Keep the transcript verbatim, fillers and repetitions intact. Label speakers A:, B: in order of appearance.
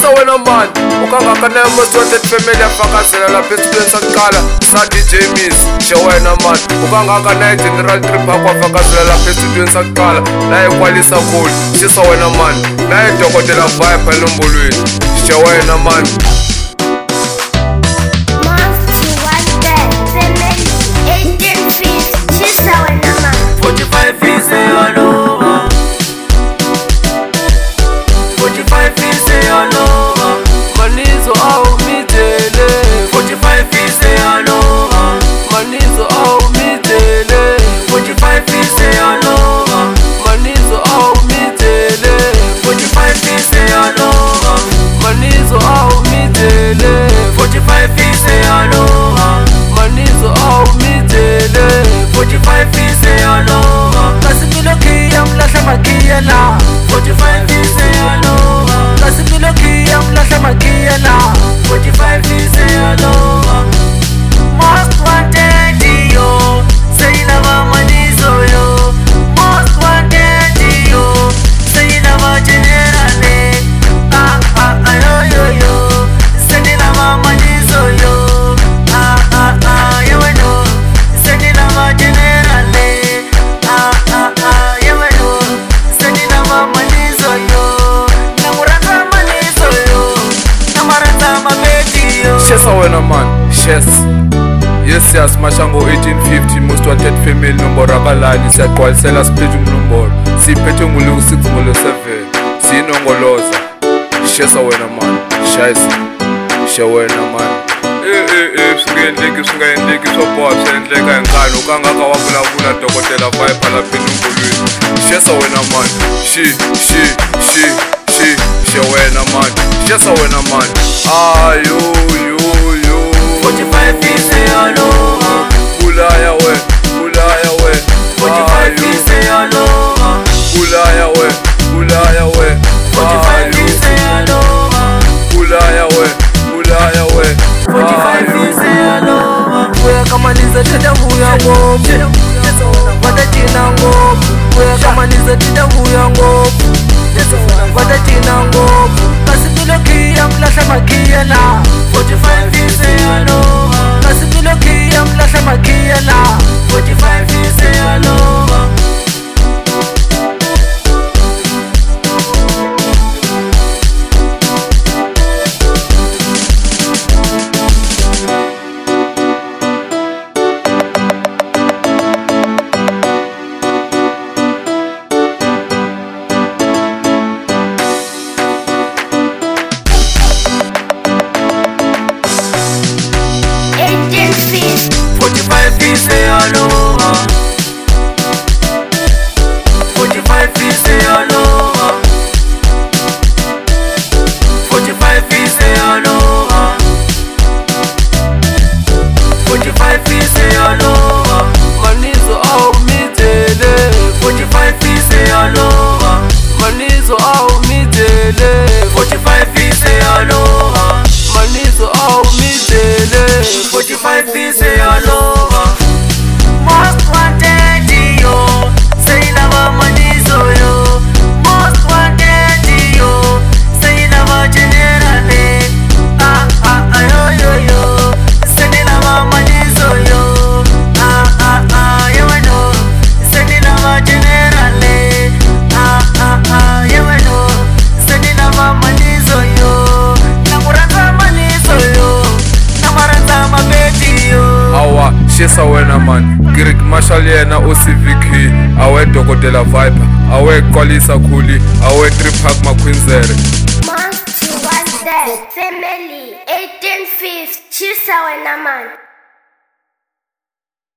A: Shesa wena man ukanga kana most wanted family afakazela lapha esitweni saqala sa D J Miss she wena man ukanga kana general trip afakazela lapha esitweni saqala la ekwalisa cool shesa wena man la edokotela vibe enombolweni she wena man
B: forty-five feet say all over. forty-five feet say all over.
A: Manizo au mitele.
B: forty-five feet say all over.
A: Manizo au mitele.
B: forty-five feet say all over.
A: Manizo au mitele.
B: forty-five feet say all over.
A: Manizo au mitele.
B: forty-five feet say all over.
A: Manizo au mitele.
B: forty-five feet say all over.
A: Kasipilo kiyam lasha makiyana.
B: forty-five feet say all over.
A: Kasipilo kiyam lasha makiyana.
B: forty-five feet say all over. Most wanted yo, say lava manizo yo. Most wanted yo, say lava generale. Ah ah ah yo yo yo, say lava manizo yo. Ah ah ah yo yo, say lava generale. Ah ah ah yo yo, say lava manizo yo. Namurata manizo yo, namarata mabeti yo.
A: Shesa wena man, shes. Yes yes mashango eighteen fifty most wanted female number akalali siyaqwalisela siphethe umnombolo siphethe ngulu six ngolo seven sinongoloza shesa wena man shayisa she wena man eh eh eh singendleki singendleki soboa sendleka enkani ukangaka wavulavula dokotela vibe lapha enombolweni shesa wena man she she she she she wena man shesa wena man ayo yo yo
B: forty-five feet say all over.
A: Bulaya we, bulaya we.
B: forty-five feet say all over.
A: Bulaya we, bulaya we.
B: forty-five feet say all over.
A: Bulaya we, bulaya we.
B: forty-five feet say all over.
A: We kamaliza tena vuya ngopu. Watatina ngopu. We kamaliza tena vuya ngopu. Watatina ngopu. Kasipilo kiyam lasha makiyana.
B: forty-five feet say all over.
A: Kasipilo kiyam lasha makiyana.
B: forty-five feet say all over. forty-five feet say all over. forty-five feet say all over. forty-five feet say all over. forty-five feet say all over.
A: Manizo au mitele.
B: forty-five feet say all over.
A: Manizo au mitele.
B: forty-five feet say all over.
A: Manizo au mitele.
B: forty-five feet say all over. Most wanted yo, say lava manizo yo. Most wanted yo, say lava generale. Ah ah ah yo yo yo, say lava manizo yo. Ah ah ah yo yo, say lava generale. Ah ah ah yo yo, say lava manizo yo. Namurata manizo yo, namarata mabeti yo.
A: Awa shesa wena man Girik Marshall yena O C V K awe dokotela vibe awe kwalisa khuli awe trip hack makhwinzere
C: Monster was there family eighteen fifth shesa wena man.